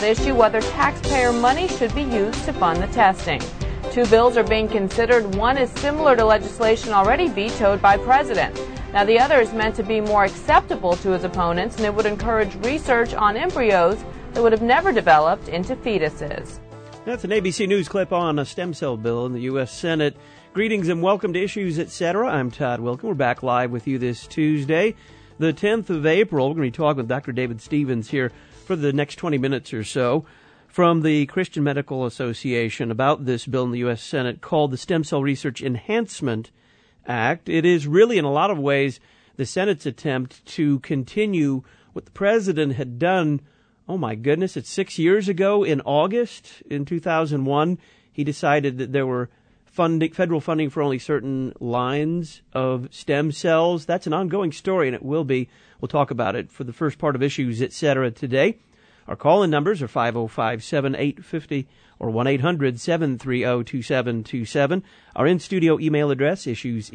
that issue whether taxpayer money should be used to fund the testing. Two bills are being considered. One is similar to legislation already vetoed by President. Now, the other is meant to be more acceptable to his opponents, and it would encourage research on embryos that would have never developed into fetuses. That's an ABC News clip on a stem cell bill in the U.S. Senate. Greetings and welcome to Issues, Etc. I'm Todd Wilken. We're back live with you this Tuesday, the 10th of April. We're going to be talking with Dr. David Stevens here for the next 20 minutes or so from the Christian Medical Association about this bill in the U.S. Senate called the Stem Cell Research Enhancement Act. It is really, in a lot of ways, the Senate's attempt to continue what the president had done. Oh my goodness, it's 6 years ago in August in 2001. He decided that there were federal funding for only certain lines of stem cells. That's an ongoing story, and it will be. We'll talk about it for the first part of Issues, Etc. today. Our call-in numbers are 505-7850 or 1-800-730-2727. Our in-studio email address,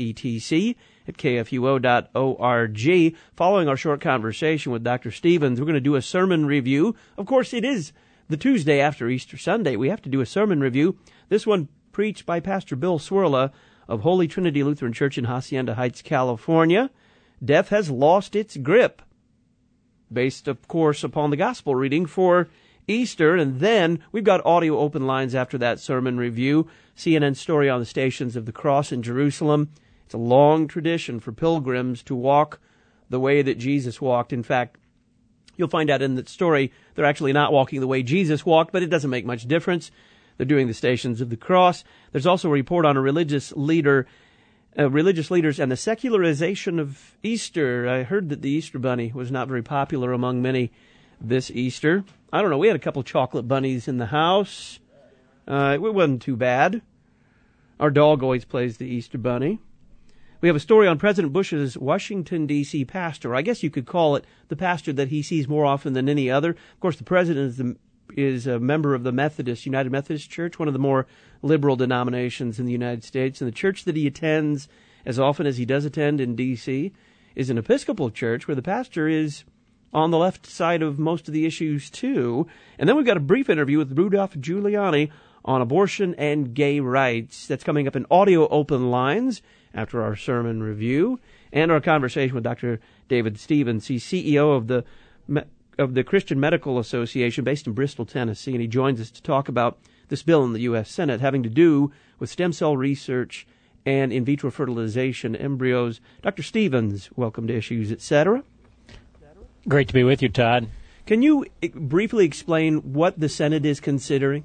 issuesetc@kfuo.org. Following our short conversation with Dr. Stevens, we're going to do a sermon review. Of course, it is the Tuesday after Easter Sunday. We have to do a sermon review. This one preached by Pastor Bill Swirla of Holy Trinity Lutheran Church in Hacienda Heights, California. Death has lost its grip, based, of course, upon the gospel reading for Easter. And then we've got audio open lines after that sermon review. CNN's story on the Stations of the Cross in Jerusalem. It's a long tradition for pilgrims to walk the way that Jesus walked. In fact, you'll find out in that story they're actually not walking the way Jesus walked, but it doesn't make much difference. They're doing the Stations of the Cross. There's also a report on a religious leaders and the secularization of Easter. I heard that the Easter bunny was not very popular among many this Easter. I don't know. We had a couple chocolate bunnies in the house. It wasn't too bad. Our dog always plays the Easter bunny. We have a story on President Bush's Washington, D.C. pastor. I guess you could call it the pastor that he sees more often than any other. Of course, the president is a member of the United Methodist Church, one of the more liberal denominations in the United States. And the church that he attends, as often as he does attend in D.C., is an Episcopal church where the pastor is on the left side of most of the issues, too. And then we've got a brief interview with Rudolph Giuliani on abortion and gay rights. That's coming up in audio open lines after our sermon review and our conversation with Dr. David Stevens. He's CEO of the Christian Medical Association based in Bristol, Tennessee, and he joins us to talk about this bill in the U.S. Senate having to do with stem cell research and in vitro fertilization embryos. Dr. Stevens, welcome to Issues, Etc. Great to be with you, Todd. Can you briefly explain what the Senate is considering?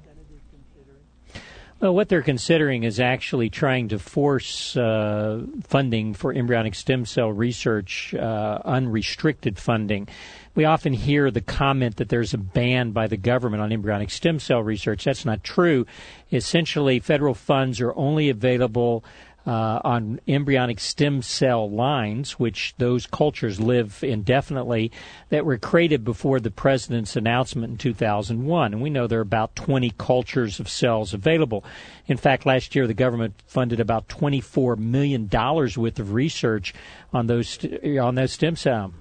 Well, what they're considering is actually trying to force funding for embryonic stem cell research, unrestricted funding. We often hear the comment that there's a ban by the government on embryonic stem cell research. That's not true. Essentially, federal funds are only available on embryonic stem cell lines, which those cultures live indefinitely, that were created before the president's announcement in 2001. And we know there are about 20 cultures of cells available. In fact, last year the government funded about $24 million worth of research on those stem cells.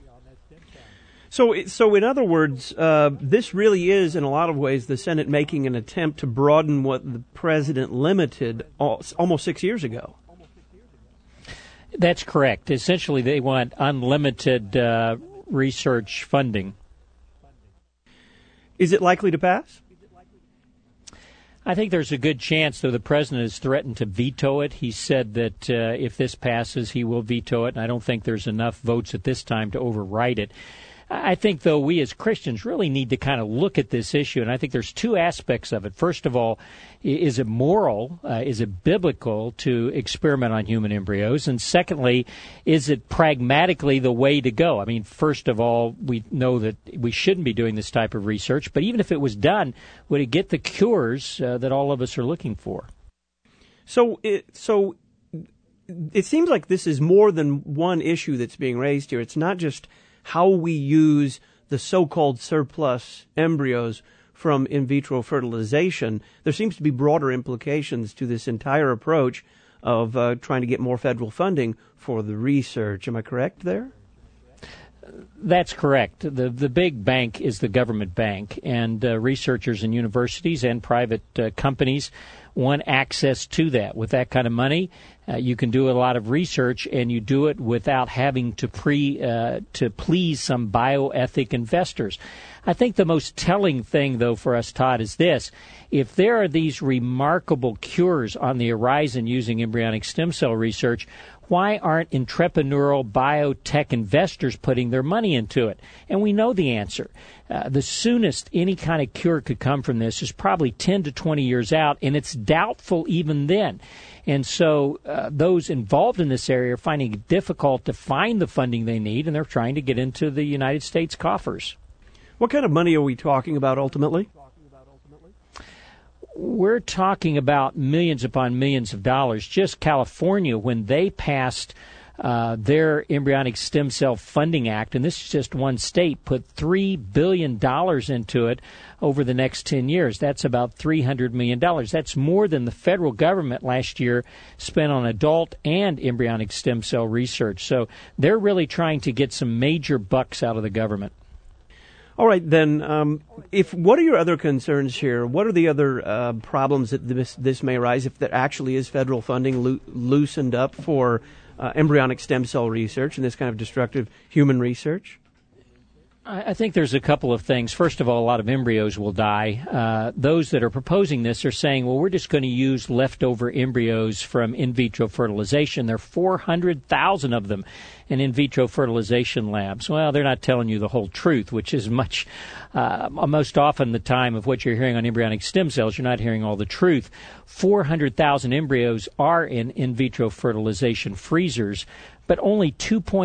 So in other words, this really is, in a lot of ways, the Senate making an attempt to broaden what the president limited almost 6 years ago. That's correct. Essentially, they want unlimited research funding. Is it likely to pass? I think there's a good chance, though the president has threatened to veto it. He said that if this passes, he will veto it, and I don't think there's enough votes at this time to override it. I think, though, we as Christians really need to kind of look at this issue, and I think there's two aspects of it. First of all, is it moral, is it biblical to experiment on human embryos? And secondly, is it pragmatically the way to go? I mean, first of all, we know that we shouldn't be doing this type of research, but even if it was done, would it get the cures that all of us are looking for? So it seems like this is more than one issue that's being raised here. It's not just how we use the so-called surplus embryos from in vitro fertilization. There seems to be broader implications to this entire approach of trying to get more federal funding for the research. Am I correct there? That's correct. The big bank is the government bank, and researchers and universities and private companies want access to that. With that kind of money, you can do a lot of research, and you do it without having to please some bioethic investors. I think the most telling thing, though, for us, Todd, is this. If there are these remarkable cures on the horizon using embryonic stem cell research, why aren't entrepreneurial biotech investors putting their money into it? And we know the answer. The soonest any kind of cure could come from this is probably 10 to 20 years out, and it's doubtful even then. And so those involved in this area are finding it difficult to find the funding they need, and they're trying to get into the United States coffers. What kind of money are we talking about ultimately? We're talking about millions upon millions of dollars. Just California, when they passed their Embryonic Stem Cell Funding Act, and this is just one state, put $3 billion into it over the next 10 years. That's about $300 million. That's more than the federal government last year spent on adult and embryonic stem cell research. So they're really trying to get some major bucks out of the government. All right, then, what are your other concerns here? What are the other problems that this may arise if there actually is federal funding loosened up for embryonic stem cell research and this kind of destructive human research? I think there's a couple of things. First of all, a lot of embryos will die. Those that are proposing this are saying, well, we're just going to use leftover embryos from in vitro fertilization. There are 400,000 of them in vitro fertilization labs. Well, they're not telling you the whole truth, which is most often the time of what you're hearing on embryonic stem cells. You're not hearing all the truth. 400,000 embryos are in vitro fertilization freezers, but only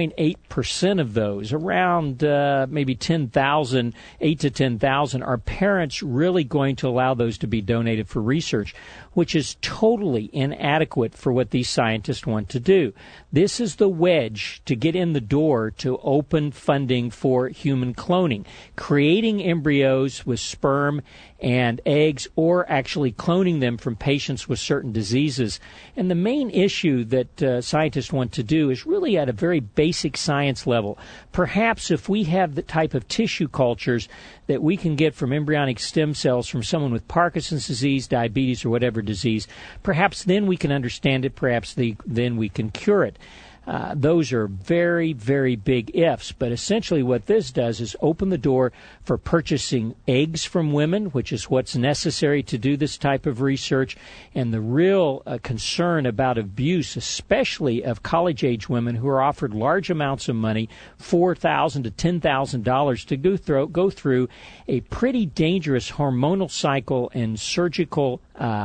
2.8% of those, around maybe 10,000, 8 to 10,000, are parents really going to allow those to be donated for research, which is totally inadequate for what these scientists want to do. This is the wedge to get in the door to open funding for human cloning, creating embryos with sperm and eggs, or actually cloning them from patients with certain diseases. And the main issue that scientists want to do is really at a very basic science level. Perhaps if we have the type of tissue cultures that we can get from embryonic stem cells from someone with Parkinson's disease, diabetes, or whatever disease, perhaps then we can understand it, perhaps then we can cure it. Those are very, very big ifs, but essentially what this does is open the door for purchasing eggs from women, which is what's necessary to do this type of research, and the real concern about abuse, especially of college-age women who are offered large amounts of money, $4,000 to $10,000, to go through a pretty dangerous hormonal cycle and surgical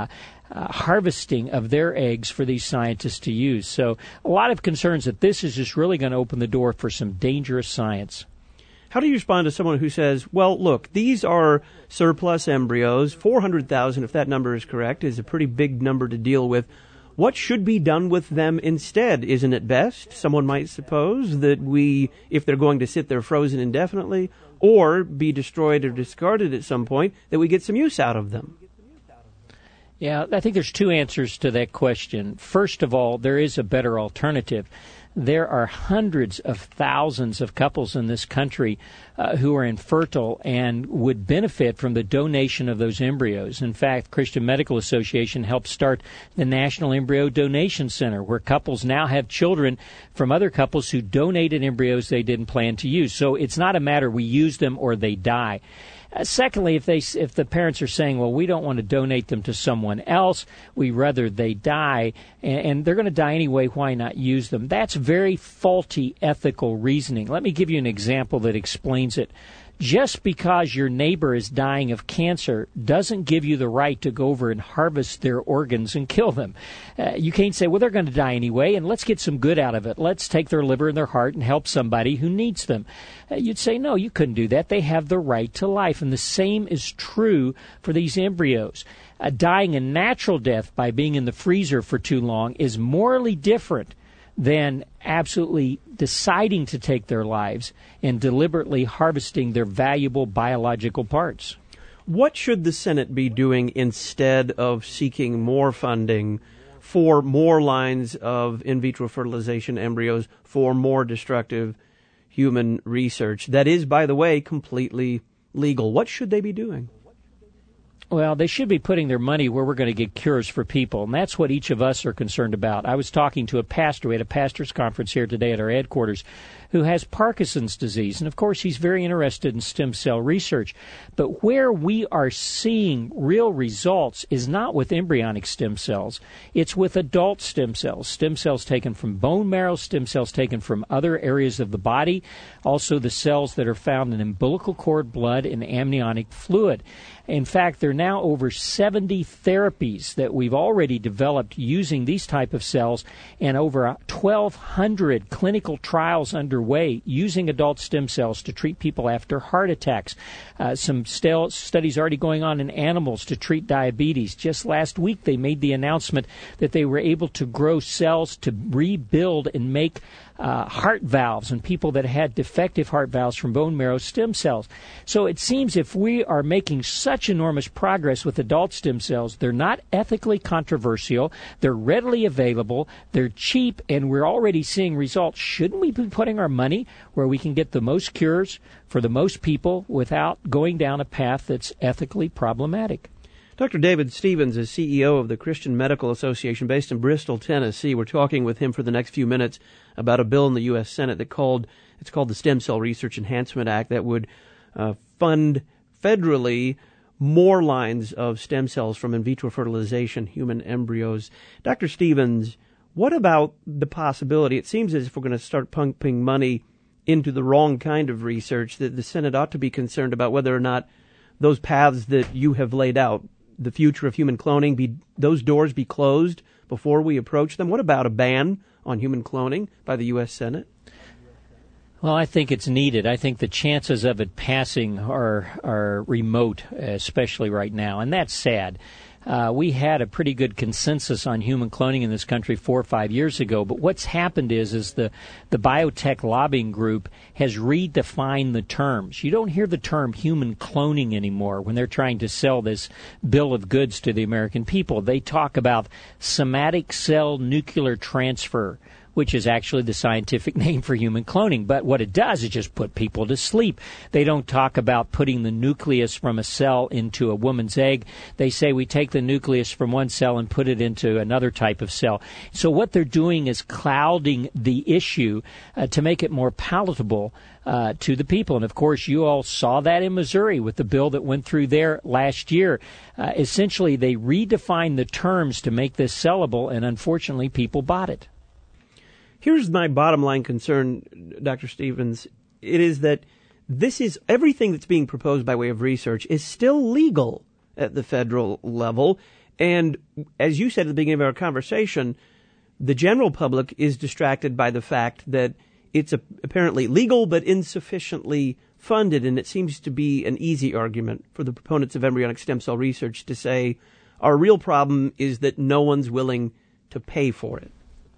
harvesting of their eggs for these scientists to use. So a lot of concerns that this is just really going to open the door for some dangerous science. How do you respond to someone who says, well, look, these are surplus embryos, 400,000, if that number is correct, is a pretty big number to deal with. What should be done with them instead? Isn't it best, someone might suppose, that if they're going to sit there frozen indefinitely or be destroyed or discarded at some point, that we get some use out of them? Yeah, I think there's two answers to that question. First of all, there is a better alternative. There are hundreds of thousands of couples in this country who are infertile and would benefit from the donation of those embryos. In fact, Christian Medical Association helped start the National Embryo Donation Center, where couples now have children from other couples who donated embryos they didn't plan to use. So it's not a matter we use them or they die. Secondly, if the parents are saying, well, we don't want to donate them to someone else, we rather they die, and they're going to die anyway, why not use them? That's very faulty ethical reasoning. Let me give you an example that explains it. Just because your neighbor is dying of cancer doesn't give you the right to go over and harvest their organs and kill them. You can't say, well, they're going to die anyway, and let's get some good out of it. Let's take their liver and their heart and help somebody who needs them. You'd say, no, you couldn't do that. They have the right to life, and the same is true for these embryos. Dying a natural death by being in the freezer for too long is morally different than absolutely deciding to take their lives and deliberately harvesting their valuable biological parts. What should the Senate be doing instead of seeking more funding for more lines of in vitro fertilization embryos for more destructive human research that is, by the way, completely legal. What should they be doing? Well, they should be putting their money where we're going to get cures for people, and that's what each of us are concerned about. I was talking to a pastor. We had a pastor's conference here today at our headquarters who has Parkinson's disease, and of course he's very interested in stem cell research. But where we are seeing real results is not with embryonic stem cells. It's with adult stem cells taken from bone marrow, stem cells taken from other areas of the body, also the cells that are found in umbilical cord, blood, and amniotic fluid. In fact, there are now over 70 therapies that we've already developed using these type of cells, and over 1,200 clinical trials underway using adult stem cells to treat people after heart attacks. Some studies already going on in animals to treat diabetes. Just last week, they made the announcement that they were able to grow cells to rebuild and make heart valves and people that had defective heart valves from bone marrow stem cells. So it seems if we are making such enormous progress with adult stem cells, they're not ethically controversial, they're readily available, they're cheap, and we're already seeing results. Shouldn't we be putting our money where we can get the most cures for the most people without going down a path that's ethically problematic? Dr. David Stevens is CEO of the Christian Medical Association based in Bristol, Tennessee. We're talking with him for the next few minutes about a bill in the U.S. Senate it's called the Stem Cell Research Enhancement Act that would fund federally more lines of stem cells from in vitro fertilization, human embryos. Dr. Stevens, what about the possibility, it seems as if we're going to start pumping money into the wrong kind of research, that the Senate ought to be concerned about whether or not those paths that you have laid out, the future of human cloning, those doors be closed before we approach them? What about a ban on human cloning by the U.S. Senate? Well, I think it's needed. I think the chances of it passing are remote, especially right now, and that's sad. We had a pretty good consensus on human cloning in this country 4 or 5 years ago, but what's happened is the biotech lobbying group has redefined the terms. You don't hear the term human cloning anymore when they're trying to sell this bill of goods to the American people. They talk about somatic cell nuclear transfer, which is actually the scientific name for human cloning. But what it does is just put people to sleep. They don't talk about putting the nucleus from a cell into a woman's egg. They say we take the nucleus from one cell and put it into another type of cell. So what they're doing is clouding the issue to make it more palatable to the people. And, of course, you all saw that in Missouri with the bill that went through there last year. Essentially, they redefined the terms to make this sellable, and unfortunately, people bought it. Here's my bottom line concern, Dr. Stevens. It is that everything that's being proposed by way of research is still legal at the federal level. And as you said at the beginning of our conversation, the general public is distracted by the fact that it's apparently legal but insufficiently funded. And it seems to be an easy argument for the proponents of embryonic stem cell research to say our real problem is that no one's willing to pay for it.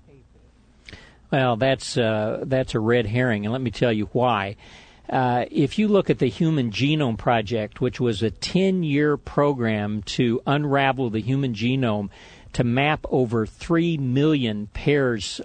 Well, that's a red herring, and let me tell you why. If you look at the Human Genome Project, which was a 10-year program to unravel the human genome, to map over 3 million pairs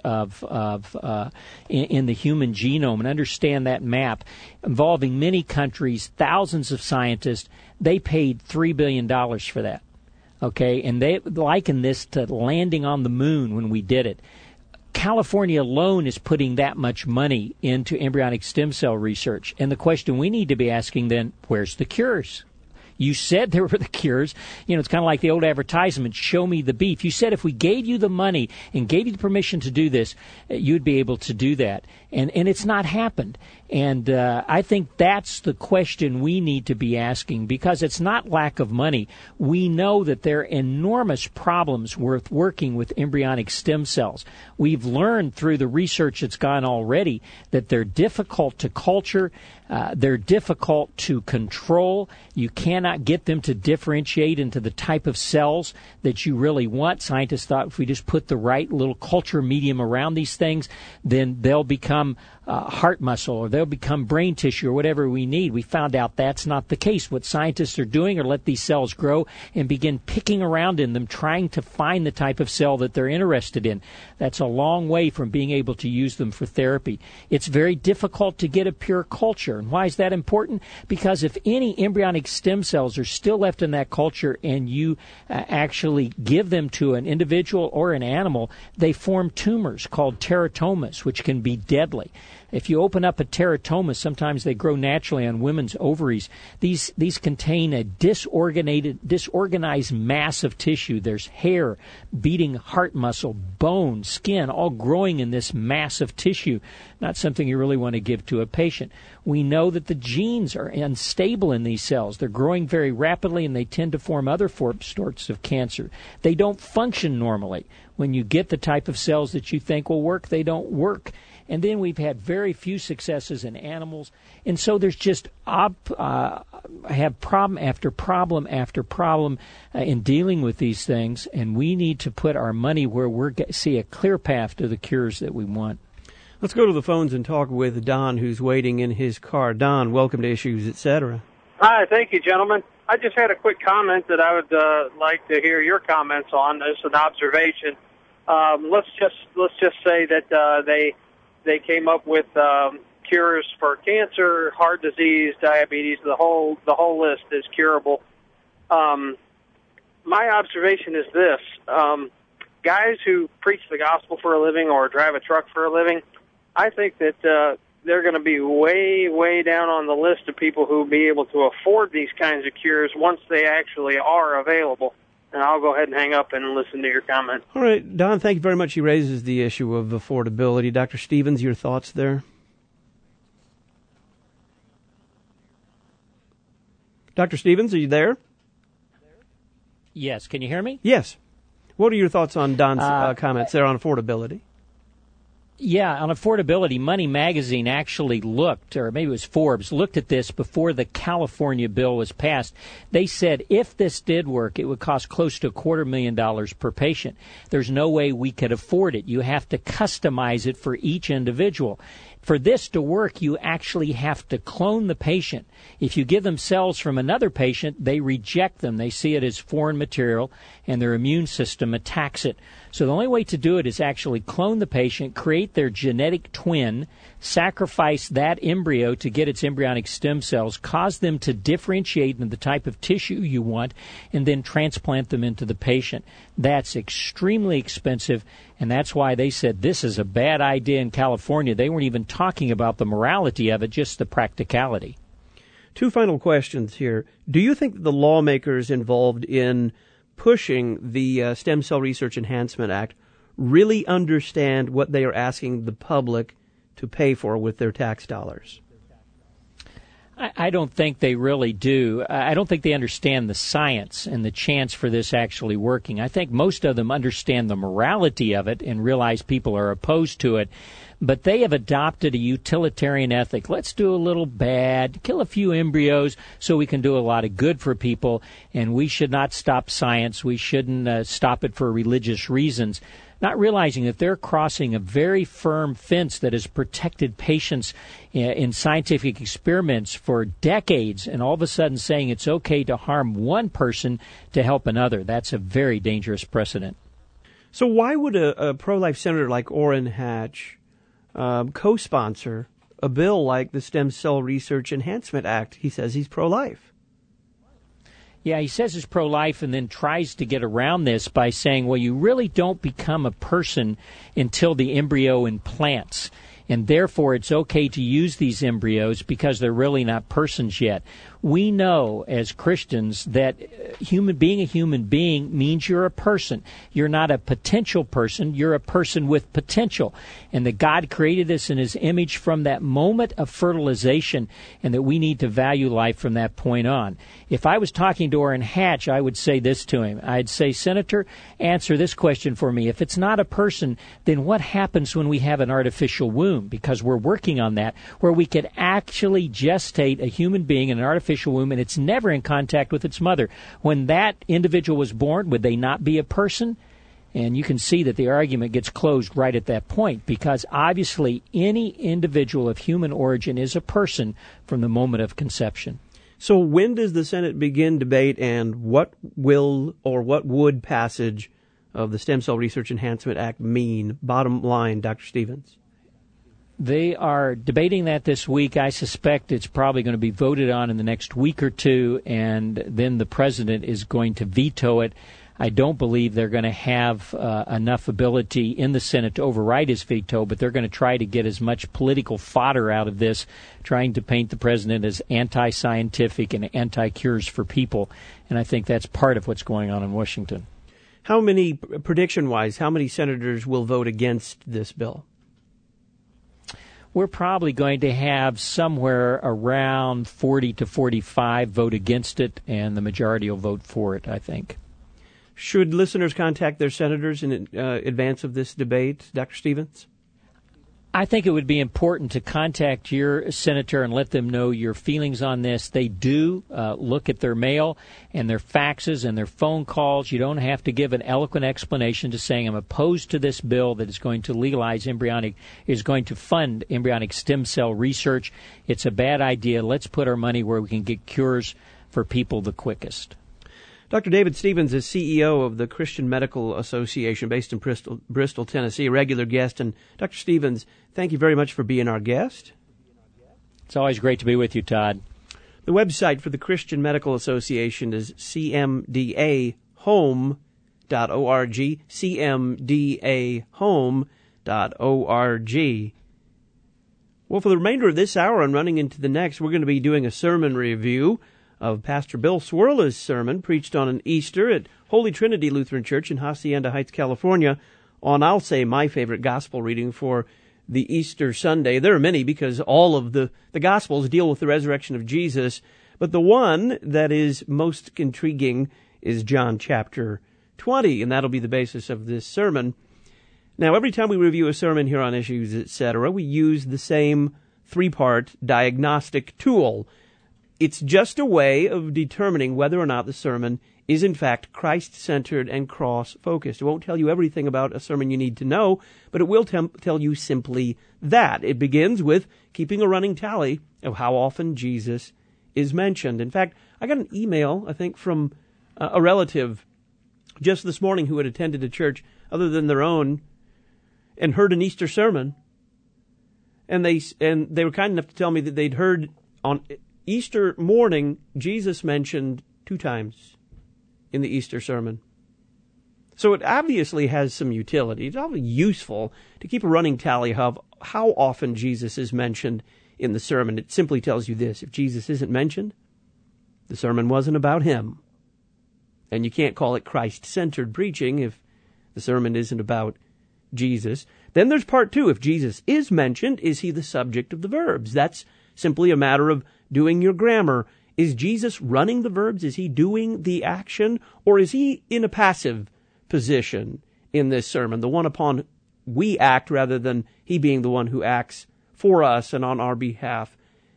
in the human genome and understand that map, involving many countries, thousands of scientists, they paid $3 billion for that. Okay, and they liken this to landing on the moon when we did it. California alone is putting that much money into embryonic stem cell research. And the question we need to be asking then, where's the cures? You said there were the cures. You know, it's kind of like the old advertisement, show me the beef. You said if we gave you the money and gave you the permission to do this, you'd be able to do that. And it's not happened. And I think that's the question we need to be asking, because it's not lack of money. We know that there are enormous problems with working with embryonic stem cells. We've learned through the research that's gone already that they're difficult to culture. They're difficult to control. You cannot get them to differentiate into the type of cells that you really want. Scientists thought if we just put the right little culture medium around these things, then they'll become heart muscle, or they'll become brain tissue, or whatever we need. We found out that's not the case. What scientists are doing are let these cells grow and begin picking around in them, trying to find the type of cell that they're interested in. That's a long way from being able to use them for therapy. It's very difficult to get a pure culture. And why is that important? Because if any embryonic stem cells are still left in that culture and you actually give them to an individual or an animal, they form tumors called teratomas, which can be deadly. If you open up a teratoma, sometimes they grow naturally on women's ovaries. These contain a disorganized mass of tissue. There's hair, beating heart muscle, bone, skin, all growing in this mass of tissue. Not something you really want to give to a patient. We know that the genes are unstable in these cells. They're growing very rapidly, and they tend to form other sorts of cancer. They don't function normally. When you get the type of cells that you think will work, they don't work. And then we've had very few successes in animals. And so there's just have problem after problem after problem in dealing with these things. And we need to put our money where we see a clear path to the cures that we want. Let's go to the phones and talk with Don, who's waiting in his car. Don, welcome to Issues, Etc. Hi, thank you, gentlemen. I just had a quick comment that I would like to hear your comments on. It's an observation. Let's just say that they came up with cures for cancer, heart disease, diabetes. The whole list is curable. My observation is this: guys who preach the gospel for a living or drive a truck for a living, I think that they're going to be way down on the list of people who will be able to afford these kinds of cures once they actually are available. And I'll go ahead and hang up and listen to your comment. All right, Don, thank you very much. He raises the issue of affordability. Dr. Stevens, your thoughts there? Dr. Stevens, are you there? Yes. Can you hear me? Yes. What are your thoughts on Don's comments there on affordability? Yeah, on affordability, Money Magazine actually looked, or maybe it was Forbes, looked at this before the California bill was passed. They said if this did work, it would cost close to $250,000 per patient. There's no way we could afford it. You have to customize it for each individual. For this to work, you actually have to clone the patient. If you give them cells from another patient, they reject them. They see it as foreign material, and their immune system attacks it. So the only way to do it is actually clone the patient, create their genetic twin, sacrifice that embryo to get its embryonic stem cells, cause them to differentiate into the type of tissue you want, and then transplant them into the patient. That's extremely expensive, and that's why they said this is a bad idea in California. They weren't even talking about the morality of it, just the practicality. Two final questions here. Do you think the lawmakers involved in pushing the Stem Cell Research Enhancement Act really understand what they are asking the public to pay for with their tax dollars? I don't think they really do. I don't think they understand the science and the chance for this actually working. I think most of them understand the morality of it and realize people are opposed to it. But they have adopted a utilitarian ethic. Let's do a little bad, kill a few embryos so we can do a lot of good for people, and we should not stop science. We shouldn't stop it for religious reasons, not realizing that they're crossing a very firm fence that has protected patients in scientific experiments for decades, and all of a sudden saying it's okay to harm one person to help another. That's a very dangerous precedent. So why would a pro-life senator like Orrin Hatch co-sponsor a bill like the Stem Cell Research Enhancement Act? He says he's pro-life. Yeah, he says he's pro-life and then tries to get around this by saying, well, you really don't become a person until the embryo implants, and therefore it's okay to use these embryos because they're really not persons yet. We know as Christians that being a human being means you're a person. You're not a potential person. You're a person with potential. And that God created us in His image from that moment of fertilization, and that we need to value life from that point on. If I was talking to Orrin Hatch, I would say this to him. I'd say, Senator, answer this question for me. If it's not a person, then what happens when we have an artificial womb? Because we're working on that, where we could actually gestate a human being in an artificial womb, and it's never in contact with its mother. When that individual was born, would they not be a person? And you can see that the argument gets closed right at that point, because obviously any individual of human origin is a person from the moment of conception. So when does the Senate begin debate, and what will or what would passage of the Stem Cell Research Enhancement Act mean? Bottom line, Dr. Stevens. They are debating that this week. I suspect it's probably going to be voted on in the next week or two, and then the president is going to veto it. I don't believe they're going to have enough ability in the Senate to override his veto, but they're going to try to get as much political fodder out of this, trying to paint the president as anti-scientific and anti-cures for people. And I think that's part of what's going on in Washington. How many, prediction-wise, how many senators will vote against this bill? We're probably going to have somewhere around 40 to 45 vote against it, and the majority will vote for it, I think. Should listeners contact their senators in advance of this debate, Dr. Stevens? I think it would be important to contact your senator and let them know your feelings on this. They do look at their mail and their faxes and their phone calls. You don't have to give an eloquent explanation to saying I'm opposed to this bill that is going to legalize is going to fund embryonic stem cell research. It's a bad idea. Let's put our money where we can get cures for people the quickest. Dr. David Stevens is CEO of the Christian Medical Association based in Bristol, Tennessee, a regular guest. And Dr. Stevens, thank you very much for being our guest. It's always great to be with you, Todd. The website for the Christian Medical Association is cmdahome.org, cmdahome.org. Well, for the remainder of this hour and running into the next, we're going to be doing a sermon review of Pastor Bill Cwirla's sermon preached on an Easter at Holy Trinity Lutheran Church in Hacienda Heights, California, on, I'll say, my favorite gospel reading for the Easter Sunday. There are many because all of the Gospels deal with the resurrection of Jesus, but the one that is most intriguing is John chapter 20, and that'll be the basis of this sermon. Now, every time we review a sermon here on Issues, etc., we use the same three-part diagnostic tool. It's just a way of determining whether or not the sermon is in fact Christ-centered and cross-focused. It won't tell you everything about a sermon you need to know, but it will tell you simply that. It begins with keeping a running tally of how often Jesus is mentioned. In fact, I got an email, I think, from a relative just this morning who had attended a church other than their own and heard an Easter sermon, and they were kind enough to tell me that they'd heard on Easter morning, Jesus mentioned 2 times in the Easter sermon. So it obviously has some utility. It's obviously useful to keep a running tally of how often Jesus is mentioned in the sermon. It simply tells you this: if Jesus isn't mentioned, the sermon wasn't about him. And you can't call it Christ-centered preaching if the sermon isn't about Jesus. Then there's part 2. If Jesus is mentioned, is he the subject of the verbs? That's simply a matter of doing your grammar. Is Jesus running the verbs? Is he doing the action? Or is he in a passive position in this sermon, the one upon we act rather than he being the one who acts for us and on our behalf?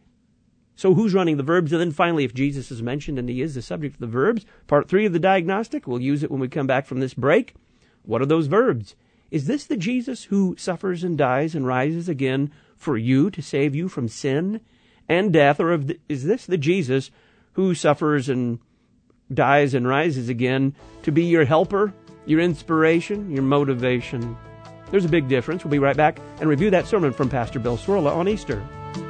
So who's running the verbs? And then finally, if Jesus is mentioned and he is the subject of the verbs, part 3 of the diagnostic, we'll use it when we come back from this break. What are those verbs? Is this the Jesus who suffers and dies and rises again for you to save you from sin and death? Or is this the Jesus who suffers and dies and rises again to be your helper, your inspiration, your motivation? There's a big difference. We'll be right back and review that sermon from Pastor Bill Cwirla on Easter.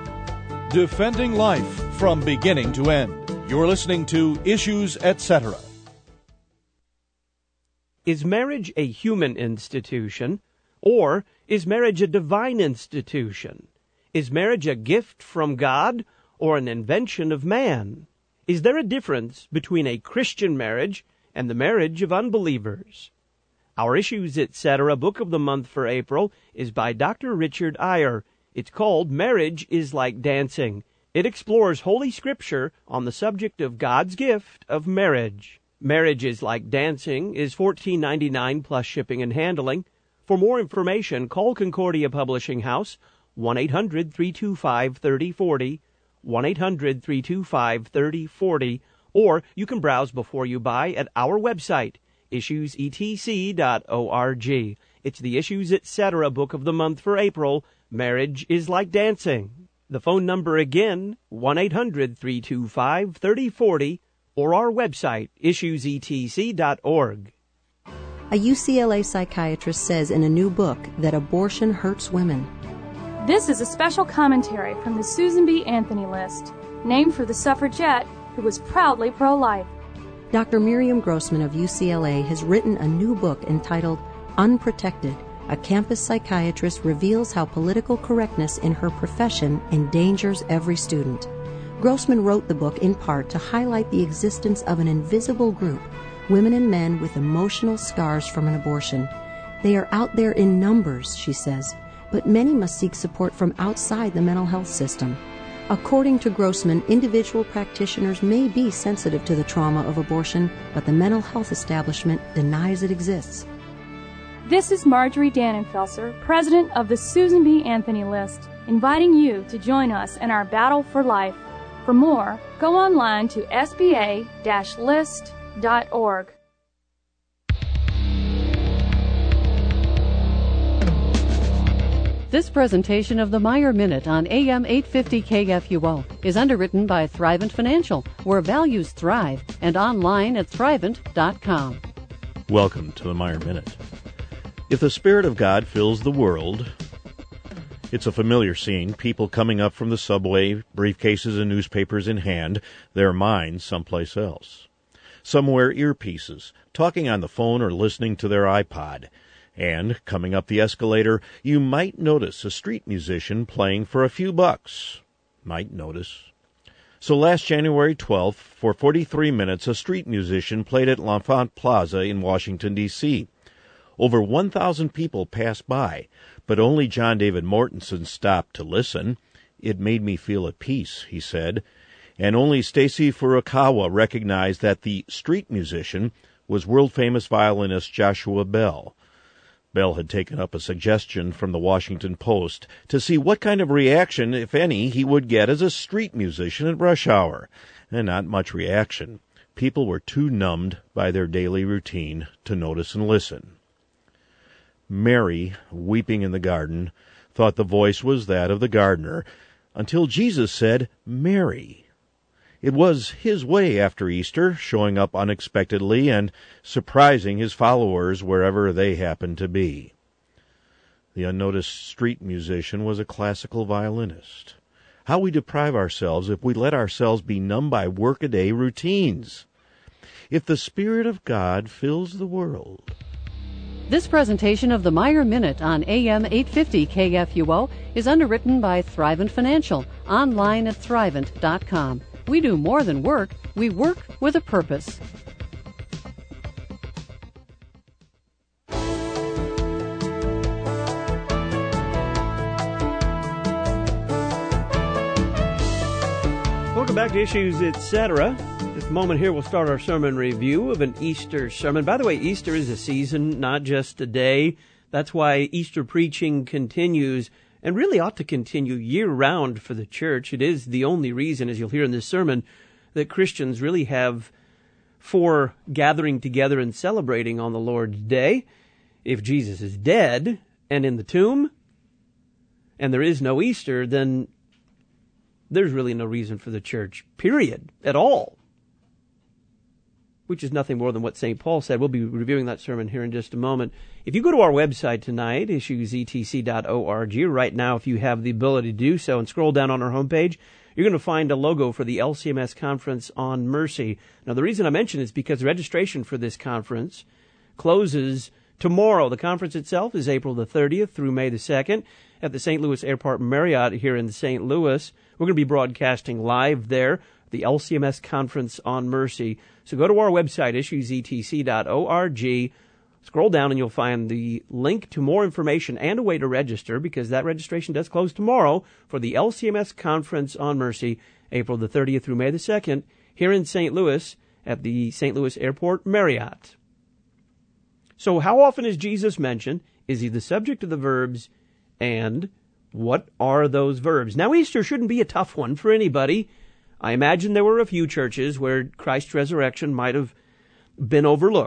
Defending life from beginning to end. You're listening to Issues, Etc. Is marriage a human institution, or is marriage a divine institution? Is marriage a gift from God or an invention of man? Is there a difference between a Christian marriage and the marriage of unbelievers? Our Issues, Etc. book of the month for April is by Dr. Richard Iyer. It's called Marriage is Like Dancing. It explores Holy Scripture on the subject of God's gift of marriage. Marriage is Like Dancing is $14.99 plus shipping and handling. For more information, call Concordia Publishing House, 1-800-325-3040, 1-800-325-3040, or you can browse before you buy at our website, issuesetc.org. It's the Issues Etc. Book of the Month for April, Marriage is Like Dancing. The phone number again, 1-800-325-3040, or our website, issuesetc.org. A UCLA psychiatrist says in a new book that abortion hurts women. This is a special commentary from the Susan B. Anthony List, named for the suffragette who was proudly pro-life. Dr. Miriam Grossman of UCLA has written a new book entitled Unprotected. A campus psychiatrist reveals how political correctness in her profession endangers every student. Grossman wrote the book in part to highlight the existence of an invisible group, women and men with emotional scars from an abortion. They are out there in numbers, she says, but many must seek support from outside the mental health system. According to Grossman, individual practitioners may be sensitive to the trauma of abortion, but the mental health establishment denies it exists. This is Marjorie Dannenfelser, president of the Susan B. Anthony List, inviting you to join us in our battle for life. For more, go online to sba-list.org. This presentation of the Meyer Minute on AM 850 KFUO is underwritten by Thrivent Financial, where values thrive, and online at Thrivent.com. Welcome to the Meyer Minute. If the Spirit of God fills the world, it's a familiar scene, people coming up from the subway, briefcases and newspapers in hand, their minds someplace else. Some wear earpieces, talking on the phone or listening to their iPod. And, coming up the escalator, you might notice a street musician playing for a few bucks. Might notice. So last January 12th, for 43 minutes, a street musician played at L'Enfant Plaza in Washington, D.C. Over 1,000 people passed by, but only John David Mortensen stopped to listen. It made me feel at peace, he said. And only Stacy Furukawa recognized that the street musician was world-famous violinist Joshua Bell. Bell had taken up a suggestion from the Washington Post to see what kind of reaction, if any, he would get as a street musician at rush hour. And not much reaction. People were too numbed by their daily routine to notice and listen. Mary, weeping in the garden, thought the voice was that of the gardener, until Jesus said, "Mary." It was his way after Easter, showing up unexpectedly and surprising his followers wherever they happened to be. The unnoticed street musician was a classical violinist. How we deprive ourselves if we let ourselves be numbed by workaday routines. If the Spirit of God fills the world. This presentation of the Meyer Minute on AM 850 KFUO is underwritten by Thrivent Financial, online at Thrivent.com. We do more than work, we work with a purpose. Welcome back to Issues Etc. This moment here we'll start our sermon review of an Easter sermon. By the way, Easter is a season, not just a day. That's why Easter preaching continues and really ought to continue year-round for the church. It is the only reason, as you'll hear in this sermon, that Christians really have for gathering together and celebrating on the Lord's Day. If Jesus is dead and in the tomb, and there is no Easter, then there's really no reason for the church, period, at all. Which is nothing more than what St. Paul said. We'll be reviewing that sermon here in just a moment. If you go to our website tonight, issuesetc.org, right now, if you have the ability to do so, and scroll down on our homepage, you're going to find a logo for the LCMS Conference on Mercy. Now, the reason I mention it is because registration for this conference closes tomorrow. The conference itself is April the 30th through May the 2nd at the St. Louis Airport Marriott here in St. Louis. We're going to be broadcasting live there, the LCMS Conference on Mercy. So go to our website, issuesetc.org, scroll down and you'll find the link to more information and a way to register, because that registration does close tomorrow for the LCMS Conference on Mercy, April the 30th through May the 2nd, here in St. Louis at the St. Louis Airport Marriott. So how often is Jesus mentioned? Is he the subject of the verbs? And what are those verbs? Now, Easter shouldn't be a tough one for anybody. I imagine there were a few churches where Christ's resurrection might have been overlooked.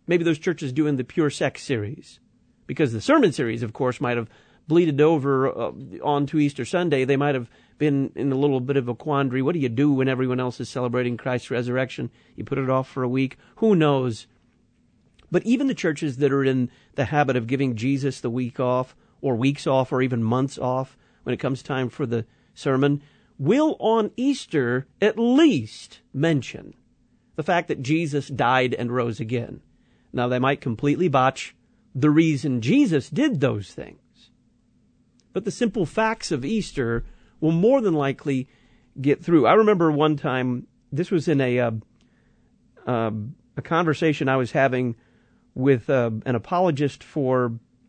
maybe those churches doing the Pure Sex series. Because the sermon series, of course, might have bleeded over onto Easter Sunday. They might have been in a little bit of a quandary. What do you do when everyone else is celebrating Christ's resurrection? You put it off for a week? Who knows? But even the churches that are in the habit of giving Jesus the week off, or weeks off, or even months off when it comes time for the sermon, will on Easter at least mention the fact that Jesus died and rose again. Now, they might completely botch the reason Jesus did those things, but the simple facts of Easter will more than likely get through. I remember one time, this was in a conversation I was having with an apologist for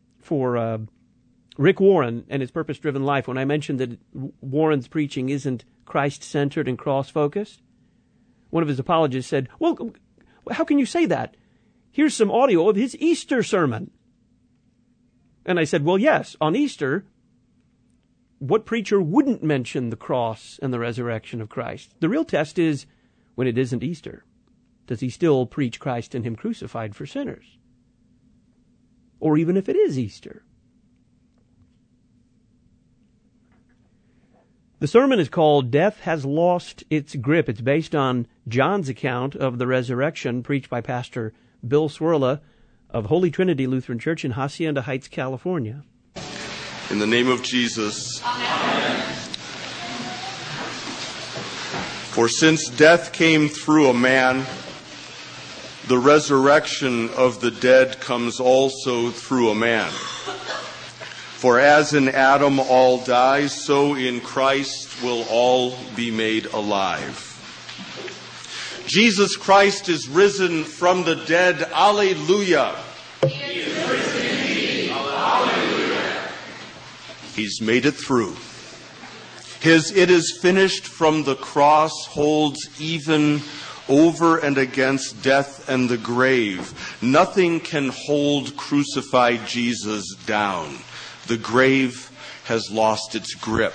Rick Warren and his purpose-driven life, when I mentioned that Warren's preaching isn't Christ-centered and cross-focused. One of his apologists said, well, how can you say that? Here's some audio of his Easter sermon. And I said, well, yes, on Easter, what preacher wouldn't mention the cross and the resurrection of Christ? The real test is, when it isn't Easter, does he still preach Christ and him crucified for sinners? Or even if it is Easter. The sermon is called Death Has Lost Its Grip. It's based on John's account of the resurrection preached by Pastor Bill Swirla of Holy Trinity Lutheran Church in Hacienda Heights, California. In the name of Jesus. Amen. For since death came through a man, the resurrection of the dead comes also through a man. For as in Adam all die, so in Christ will all be made alive. Jesus Christ is risen from the dead. Alleluia. He is risen indeed. Alleluia. He's made it through. His "it is finished" from the cross holds even over and against death and the grave. Nothing can hold crucified Jesus down. The grave has lost its grip.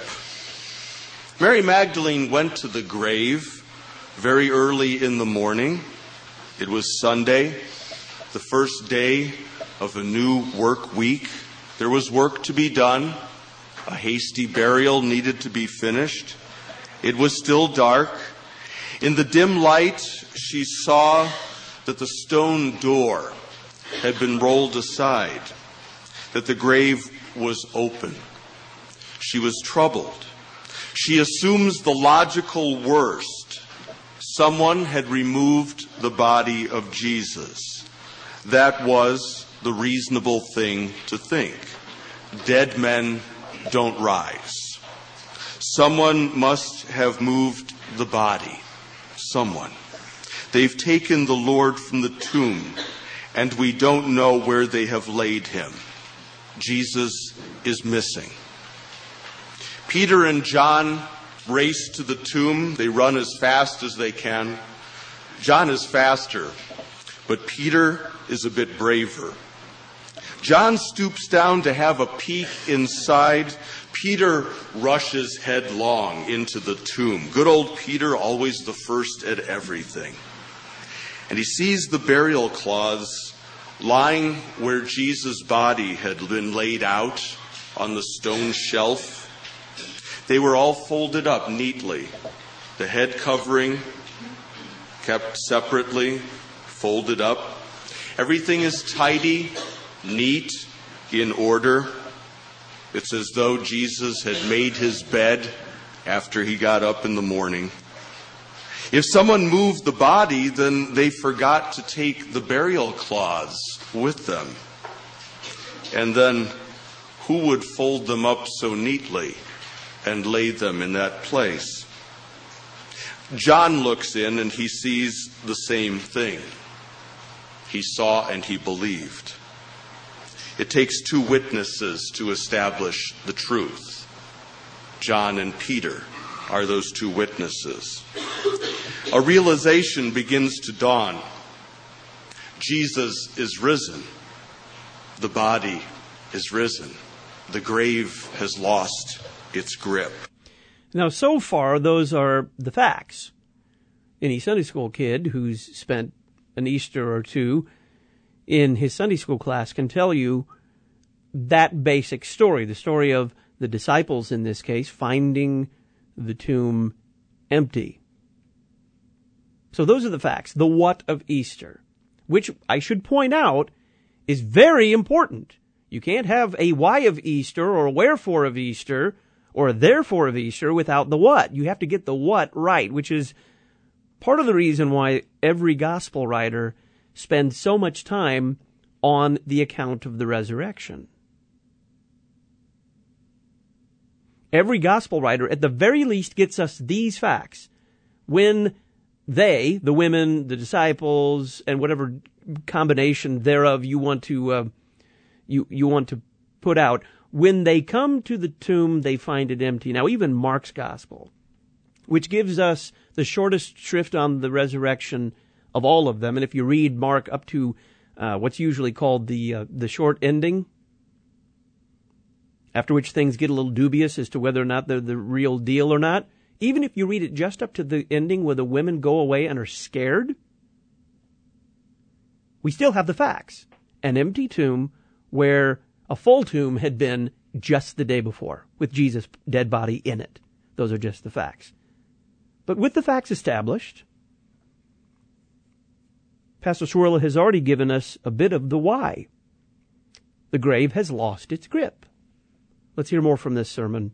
Mary Magdalene went to the grave very early in the morning. It was Sunday, the first day of a new work week. There was work to be done. A hasty burial needed to be finished. It was still dark. In the dim light, she saw that the stone door had been rolled aside, that the grave was open. She was troubled. She assumes the logical worst. Someone had removed the body of Jesus. That was the reasonable thing to think. Dead men don't rise. Someone must have moved the body. Someone. They've taken the Lord from the tomb, and we don't know where they have laid him. Jesus is missing. Peter and John race to the tomb. They run as fast as they can. John is faster, but Peter is a bit braver. John stoops down to have a peek inside. Peter rushes headlong into the tomb. Good old Peter, always the first at everything. And he sees the burial cloths lying where Jesus' body had been laid out on the stone shelf. They were all folded up neatly. The head covering kept separately, folded up. Everything is tidy, neat, in order. It's as though Jesus had made his bed after he got up in the morning. If someone moved the body, then they forgot to take the burial cloths with them. And then who would fold them up so neatly and lay them in that place? John looks in and he sees the same thing. He saw and he believed. It takes two witnesses to establish the truth. John and Peter are those two witnesses. A realization begins to dawn. Jesus is risen. The body is risen. The grave has lost its grip. Now, so far, those are the facts. Any Sunday school kid who's spent an Easter or two in his Sunday school class can tell you that basic story, the story of the disciples in this case finding the tomb empty. So those are the facts, the what of Easter, which I should point out is very important. You can't have a why of Easter or a wherefore of Easter or a therefore of Easter without the what. You have to get the what right, which is part of the reason why every gospel writer spends so much time on the account of the resurrection. Every gospel writer, at the very least, gets us these facts. When they, the women, the disciples, and whatever combination thereof you want to you want to put out, when they come to the tomb, they find it empty. Now, even Mark's gospel, which gives us the shortest shrift on the resurrection of all of them, and if you read Mark up to what's usually called the short ending, after which things get a little dubious as to whether or not they're the real deal or not, even if you read it just up to the ending where the women go away and are scared, we still have the facts. An empty tomb where a full tomb had been just the day before, with Jesus' dead body in it. Those are just the facts. But with the facts established, Pastor Swirla has already given us a bit of the why. The grave has lost its grip. Let's hear more from this sermon.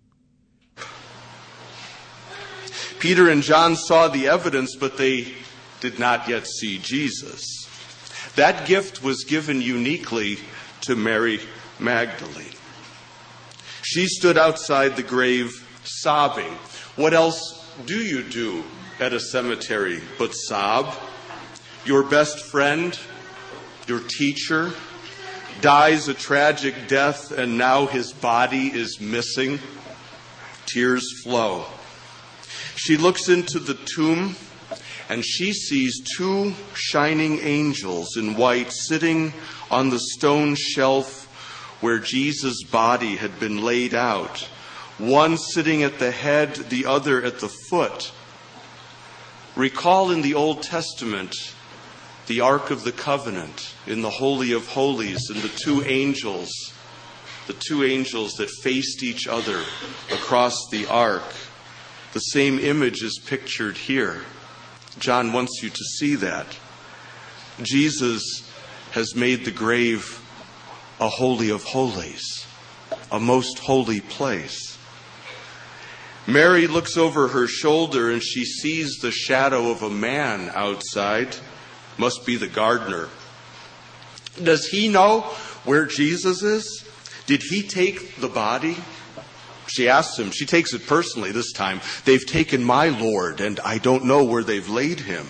Peter and John saw the evidence, but they did not yet see Jesus. That gift was given uniquely to Mary Magdalene. She stood outside the grave sobbing. What else do you do at a cemetery but sob? Your best friend, your teacher, dies a tragic death, and now his body is missing. Tears flow. She looks into the tomb, and she sees two shining angels in white sitting on the stone shelf where Jesus' body had been laid out. One sitting at the head, the other at the foot. Recall in the Old Testament the Ark of the Covenant in the Holy of Holies, and the two angels that faced each other across the ark. The same image is pictured here. John wants you to see that. Jesus has made the grave a Holy of Holies, a most holy place. Mary looks over her shoulder and she sees the shadow of a man outside. Must be the gardener. Does he know where Jesus is? Did he take the body? She asks him. She takes it personally this time. They've taken my Lord, and I don't know where they've laid him.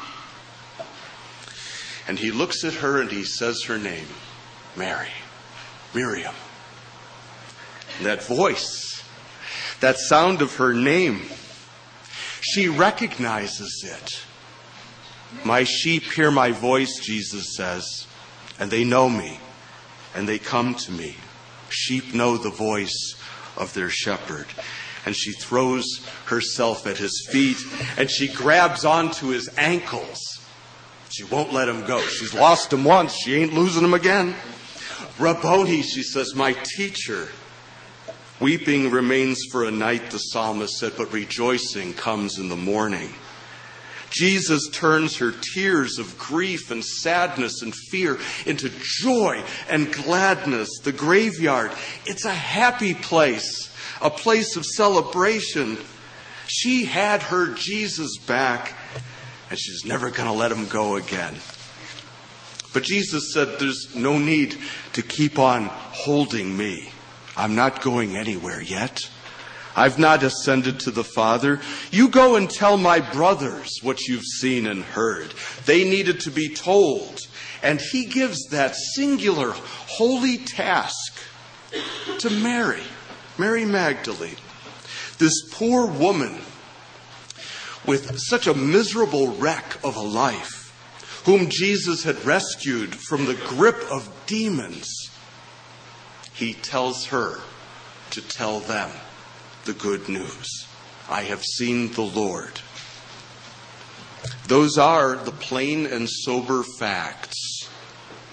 And he looks at her and he says her name, Mary, Miriam. And that voice, that sound of her name, she recognizes it. My sheep hear my voice, Jesus says, and they know me, and they come to me. Sheep know the voice of their shepherd. And she throws herself at his feet, and she grabs onto his ankles. She won't let him go. She's lost him once. She ain't losing him again. Rabboni, she says, my teacher. Weeping remains for a night, the psalmist said, but rejoicing comes in the morning. Jesus turns her tears of grief and sadness and fear into joy and gladness. The graveyard, it's a happy place, a place of celebration. She had her Jesus back, and she's never going to let him go again. But Jesus said, there's no need to keep on holding me. I'm not going anywhere yet. I've not ascended to the Father. You go and tell my brothers what you've seen and heard. They needed to be told. And he gives that singular holy task to Mary, Mary Magdalene. This poor woman with such a miserable wreck of a life, whom Jesus had rescued from the grip of demons. He tells her to tell them the good news. I have seen the Lord. Those are the plain and sober facts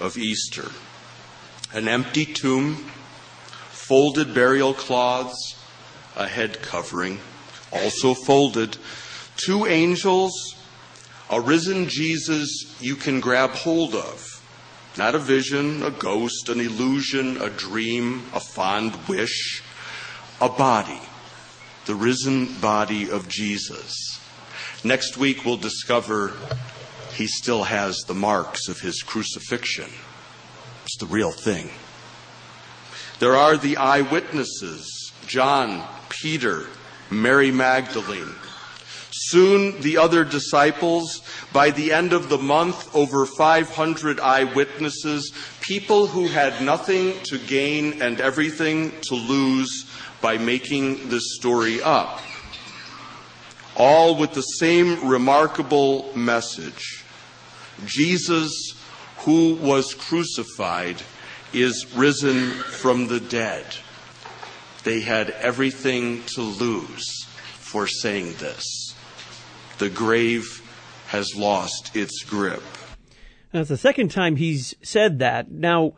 of Easter. An empty tomb, folded burial cloths, a head covering, also folded, 2 angels, a risen Jesus you can grab hold of. Not a vision, a ghost, an illusion, a dream, a fond wish. A body, the risen body of Jesus. Next week we'll discover he still has the marks of his crucifixion. It's the real thing. There are the eyewitnesses, John, Peter, Mary Magdalene. Soon the other disciples. By the end of the month, over 500 eyewitnesses, people who had nothing to gain and everything to lose by making this story up. All with the same remarkable message. Jesus, who was crucified, is risen from the dead. They had everything to lose for saying this. The grave has lost its grip. Now, it's the second time he's said that. Now,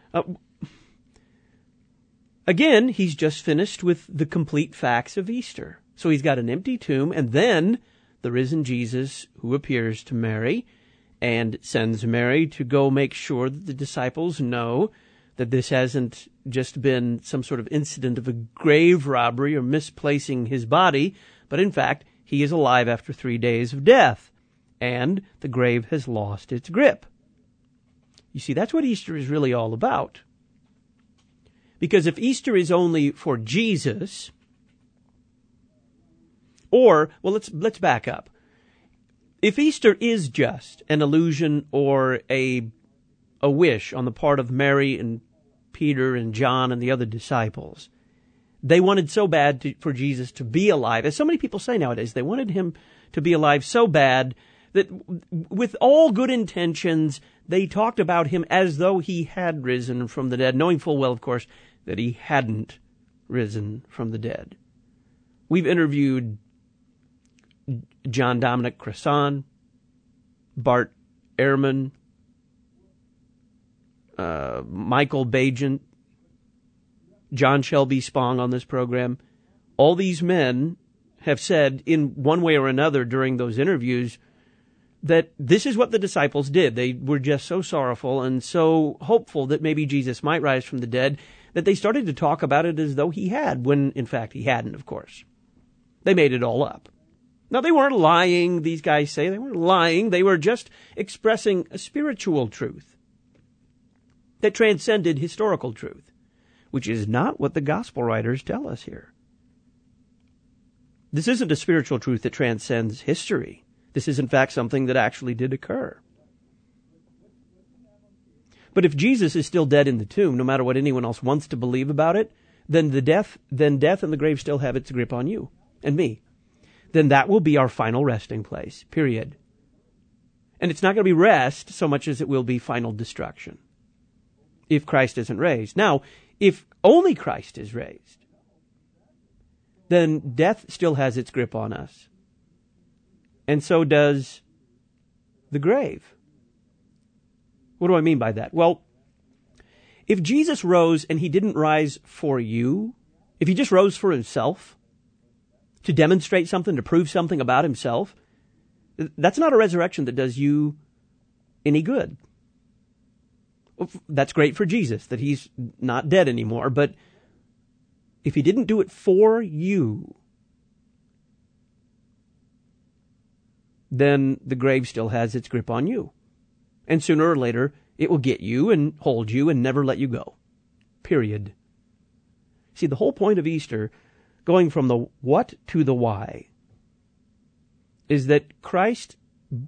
again, he's just finished with the complete facts of Easter. So he's got an empty tomb, and then the risen Jesus who appears to Mary and sends Mary to go make sure that the disciples know that this hasn't just been some sort of incident of a grave robbery or misplacing his body, but in fact, he is alive after 3 days of death, and the grave has lost its grip. You see, that's what Easter is really all about. Because if Easter is only for Jesus, or, well, let's back up. If Easter is just an illusion or a wish on the part of Mary and Peter and John and the other disciples, they wanted so bad for Jesus to be alive, as so many people say nowadays, they wanted him to be alive so bad that with all good intentions, they talked about him as though he had risen from the dead, knowing full well, of course, that he hadn't risen from the dead. We've interviewed John Dominic Crossan, Bart Ehrman, Michael Bajent, John Shelby Spong on this program. All these men have said in one way or another during those interviews that this is what the disciples did. They were just so sorrowful and so hopeful that maybe Jesus might rise from the dead that they started to talk about it as though he had, when in fact he hadn't, of course. They made it all up. Now, they weren't lying, these guys say. They weren't lying. They were just expressing a spiritual truth that transcended historical truth, which is not what the gospel writers tell us here. This isn't a spiritual truth that transcends history. This is, in fact, something that actually did occur. But if Jesus is still dead in the tomb, no matter what anyone else wants to believe about it, then death and the grave still have its grip on you and me. Then that will be our final resting place, period. And it's not going to be rest so much as it will be final destruction if Christ isn't raised. Now, if only Christ is raised, then death still has its grip on us. And so does the grave. What do I mean by that? Well, if Jesus rose and he didn't rise for you, if he just rose for himself, to demonstrate something, to prove something about himself, that's not a resurrection that does you any good. That's great for Jesus, that he's not dead anymore, but if he didn't do it for you, then the grave still has its grip on you. And sooner or later, it will get you and hold you and never let you go. Period. See, the whole point of Easter, going from the what to the why, is that Christ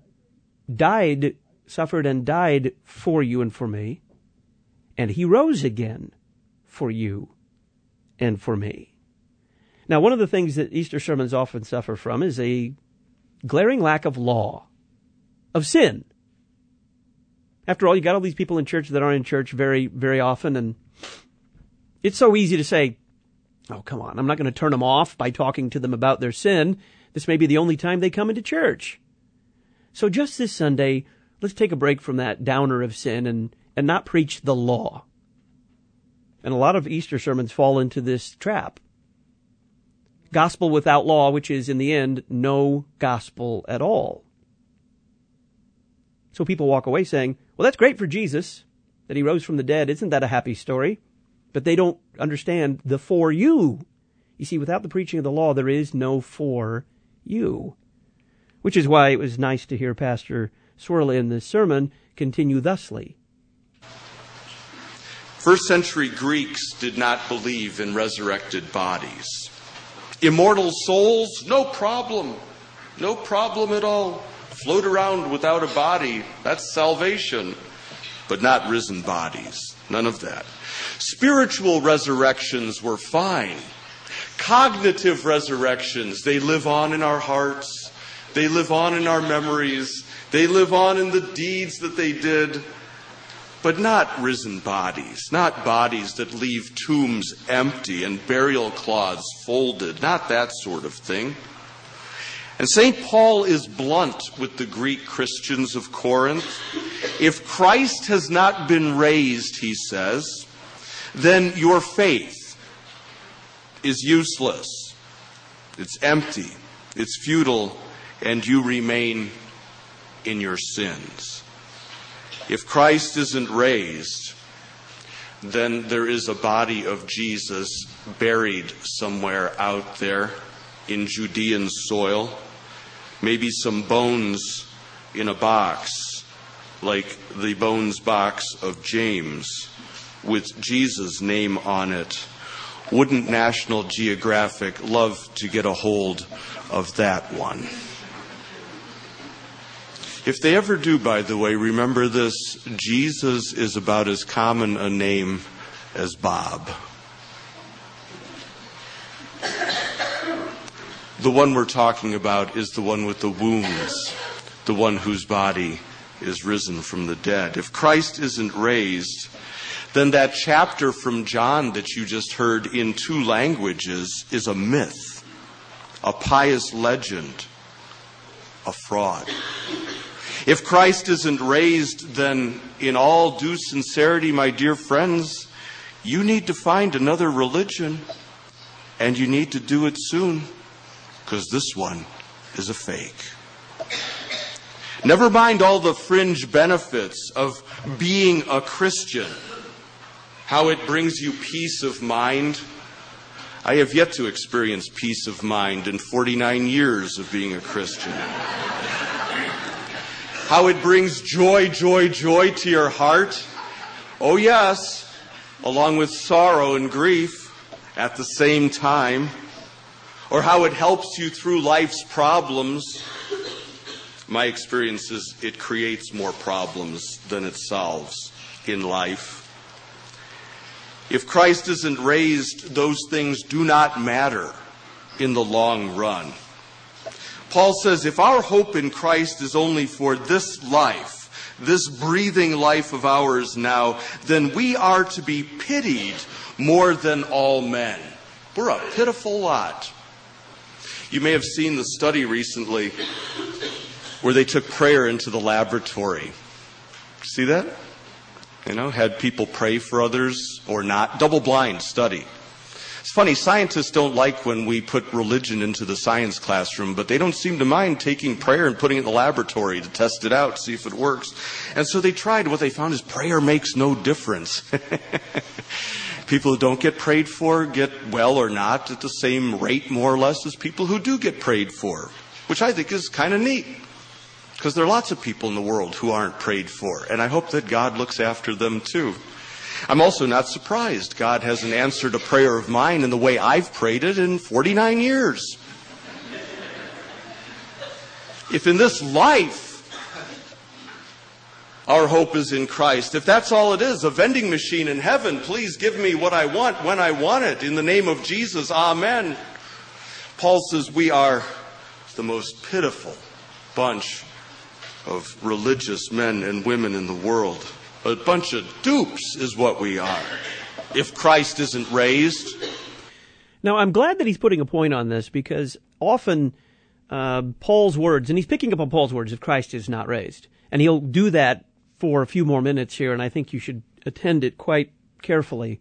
suffered and died for you and for me, and he rose again for you and for me. Now, one of the things that Easter sermons often suffer from is a glaring lack of law, of sin. After all, you got all these people in church that aren't in church very, very often, and it's so easy to say, oh, come on, I'm not going to turn them off by talking to them about their sin. This may be the only time they come into church. So just this Sunday, let's take a break from that downer of sin and and not preach the law. And a lot of Easter sermons fall into this trap. Gospel without law, which is, in the end, no gospel at all. So people walk away saying, well, that's great for Jesus, that he rose from the dead. Isn't that a happy story? But they don't understand the for you. You see, without the preaching of the law, there is no for you. Which is why it was nice to hear Pastor Swirla in this sermon continue thusly. First century Greeks did not believe in resurrected bodies. Immortal souls, no problem. No problem at all. Float around without a body, that's salvation. But not risen bodies. None of that. Spiritual resurrections were fine. Cognitive resurrections, they live on in our hearts. They live on in our memories. They live on in the deeds that they did. But not risen bodies. Not bodies that leave tombs empty and burial cloths folded. Not that sort of thing. And St. Paul is blunt with the Greek Christians of Corinth. If Christ has not been raised, he says, then your faith is useless. It's empty. It's futile. And you remain in your sins. If Christ isn't raised, then there is a body of Jesus buried somewhere out there in Judean soil. Maybe some bones in a box, like the bones box of James, with Jesus' name on it. Wouldn't National Geographic love to get a hold of that one? If they ever do, by the way, remember this: Jesus is about as common a name as Bob. The one we're talking about is the one with the wounds, the one whose body is risen from the dead. If Christ isn't raised, then that chapter from John that you just heard in 2 languages is a myth, a pious legend, a fraud. If Christ isn't raised, then in all due sincerity, my dear friends, you need to find another religion, and you need to do it soon, because this one is a fake. Never mind all the fringe benefits of being a Christian, how it brings you peace of mind. I have yet to experience peace of mind in 49 years of being a Christian. How it brings joy, joy, joy to your heart. Oh yes, along with sorrow and grief at the same time. Or how it helps you through life's problems. My experience is it creates more problems than it solves in life. If Christ isn't raised, those things do not matter in the long run. Paul says if our hope in Christ is only for this life, this breathing life of ours now, then we are to be pitied more than all men. We're a pitiful lot. You may have seen the study recently where they took prayer into the laboratory. See that? Had people pray for others or not. Double-blind study. It's funny, scientists don't like when we put religion into the science classroom, but they don't seem to mind taking prayer and putting it in the laboratory to test it out, see if it works. And so they tried. What they found is prayer makes no difference. People who don't get prayed for get well or not at the same rate, more or less, as people who do get prayed for, which I think is kind of neat. Because there are lots of people in the world who aren't prayed for, and I hope that God looks after them too. I'm also not surprised God hasn't answered a prayer of mine in the way I've prayed it in 49 years. If in this life our hope is in Christ, if that's all it is, a vending machine in heaven, please give me what I want when I want it. In the name of Jesus, amen. Paul says we are the most pitiful bunch of religious men and women in the world. A bunch of dupes is what we are, if Christ isn't raised. Now, I'm glad that he's putting a point on this, because often Paul's words, and he's picking up on Paul's words, if Christ is not raised, and he'll do that for a few more minutes here, and I think you should attend it quite carefully.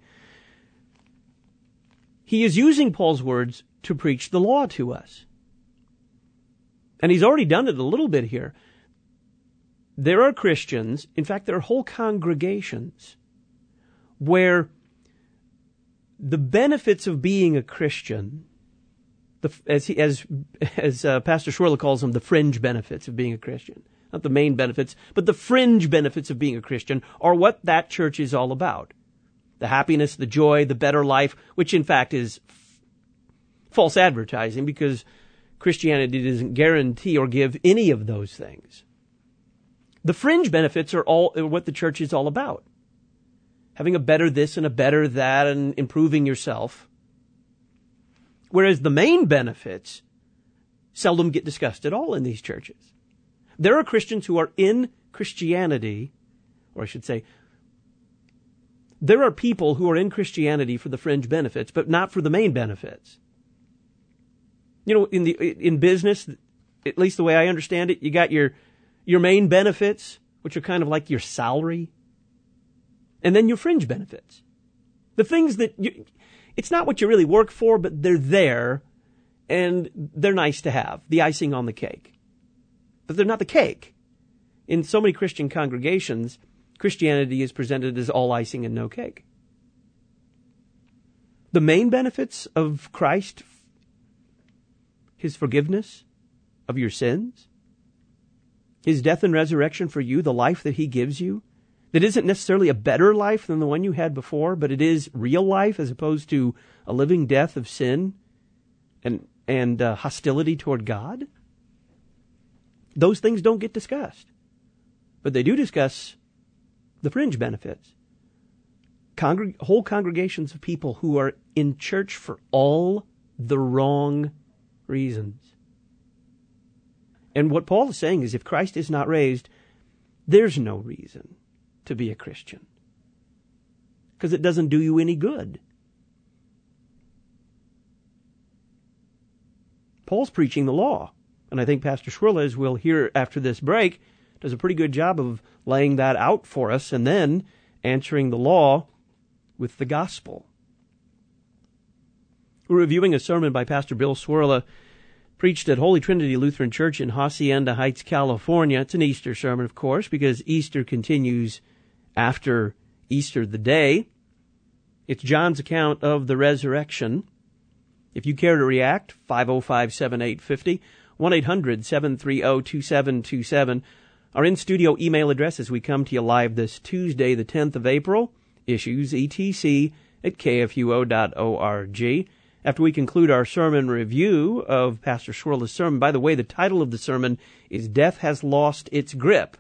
He is using Paul's words to preach the law to us. And he's already done it a little bit here. There are Christians, in fact, there are whole congregations, where the benefits of being a Christian, as Pastor Schwerle calls them, the fringe benefits of being a Christian, not the main benefits, but the fringe benefits of being a Christian, are what that church is all about. The happiness, the joy, the better life, which in fact is false advertising, because Christianity doesn't guarantee or give any of those things. The fringe benefits are what the church is all about. Having a better this and a better that and improving yourself. Whereas the main benefits seldom get discussed at all in these churches. There are Christians who are in Christianity, or I should say, there are people who are in Christianity for the fringe benefits, but not for the main benefits. You know, in business, at least the way I understand it, you got your main benefits, which are kind of like your salary, and then your fringe benefits. The things that it's not what you really work for, but they're there, and they're nice to have, the icing on the cake. But they're not the cake. In so many Christian congregations, Christianity is presented as all icing and no cake. The main benefits of Christ, His forgiveness of your sins, His death and resurrection for you, the life that He gives you, that isn't necessarily a better life than the one you had before, but it is real life as opposed to a living death of sin and hostility toward God. Those things don't get discussed. But they do discuss the fringe benefits. Whole congregations of people who are in church for all the wrong reasons. And what Paul is saying is if Christ is not raised, there's no reason to be a Christian, because it doesn't do you any good. Paul's preaching the law, and I think Pastor Schwerle, as we'll hear after this break, does a pretty good job of laying that out for us and then answering the law with the gospel. We're reviewing a sermon by Pastor Bill Schwerle, preached at Holy Trinity Lutheran Church in Hacienda Heights, California. It's an Easter sermon, of course, because Easter continues after Easter the day. It's John's account of the resurrection. If you care to react, 505-7850, 1-800-730-2727. Our in-studio email address as we come to you live this Tuesday, the 10th of April, issues etc@kfuo.org. After we conclude our sermon review of Pastor Schwerle's sermon, by the way, the title of the sermon is Death Has Lost Its Grip.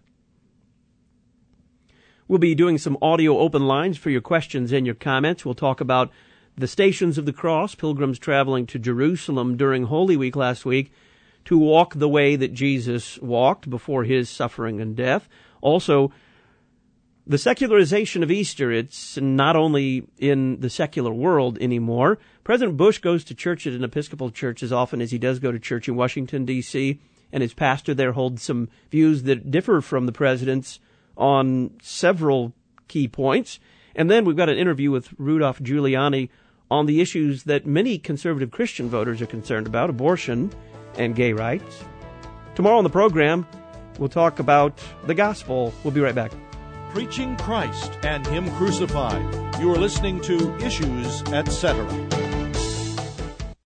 We'll be doing some audio open lines for your questions and your comments. We'll talk about the Stations of the Cross, pilgrims traveling to Jerusalem during Holy Week last week to walk the way that Jesus walked before His suffering and death. Also, the secularization of Easter, it's not only in the secular world anymore. President Bush goes to church at an Episcopal church as often as he does go to church in Washington, D.C., and his pastor there holds some views that differ from the president's on several key points. And then we've got an interview with Rudolph Giuliani on the issues that many conservative Christian voters are concerned about, abortion and gay rights. Tomorrow on the program, we'll talk about the gospel. We'll be right back. Preaching Christ and Him crucified. You are listening to Issues, Etc.